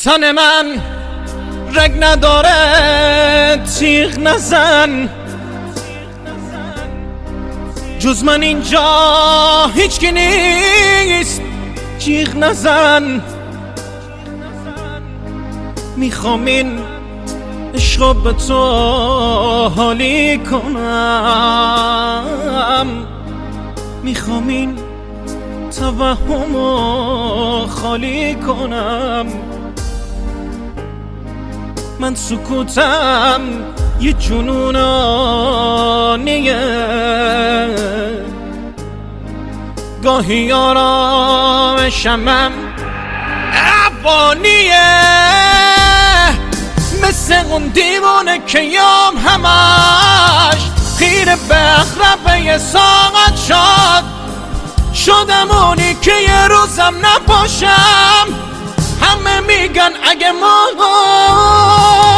تن من رگ نداره، تیغ نزن، جز من اینجا هیچکی نیست، جیغ نزن. میخوام این عشقو به تو حالی کنم، میخوام این توهمو خالی کنم. من سکوتم یه جنونانیه، گاهی آرامشمم عوانیه، مثل اون دیوانه که یام همش خیره به اقربه ساقت شدم اونی که یه روزم نباشم. همه میگن اگه ما